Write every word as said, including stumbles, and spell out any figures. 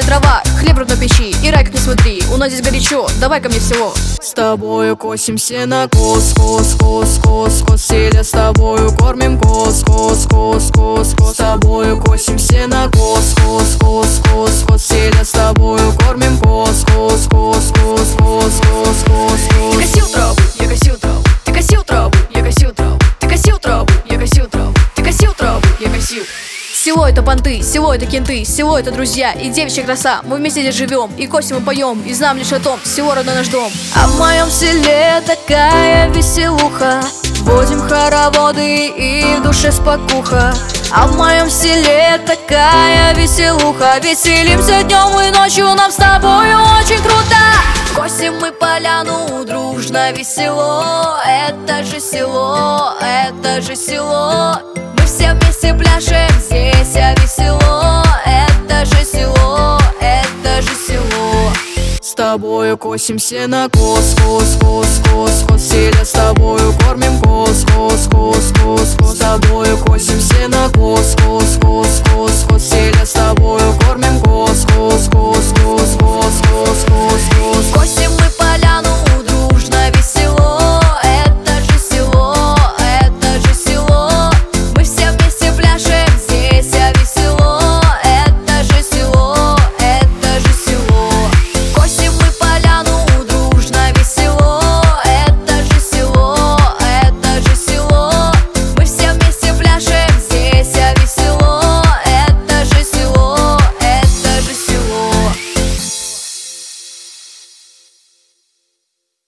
дрова, хлеб на печи, и рай как не смотри, у нас здесь горячо, давай ко мне всего. С тобою косим сено, кос, кос, кос, кос, кос, селя, с тобою кормим кос, кос, кос, кос, кос, с тобою косим сено, кос, кос, кос, кос, кос, селя, с тобою кормим кос, кос, кос, кос, кос, кос, кос. Ты косил траву, я косил траву, ты косил траву, я косил траву, ты косил траву, я косил траву, ты косил траву, я косил. Село это понты, село это кенты, село это друзья и девичья краса. Мы вместе здесь живем, и косим и поем, и знаем лишь о том, село родной наш дом. А в моем селе такая веселуха, водим хороводы и в душе спокуха. А в моем селе такая веселуха, веселимся днем и ночью, нам с тобой очень круто. Косим мы поляну дружно, весело, это же село, это же село. Мы все вместе пляшем здесь, а весело, это же село, это же село. С тобою косим сено, кос, кос, кос, кос, кос, селя, с тобою кормим кос, кос, кос, кос, кос, с тобою косим сено, кос, кос, кос, кос, кос, селя, с тобою кормим кос, кос, кос, кос, кос, кос, кос, кос. Косим мы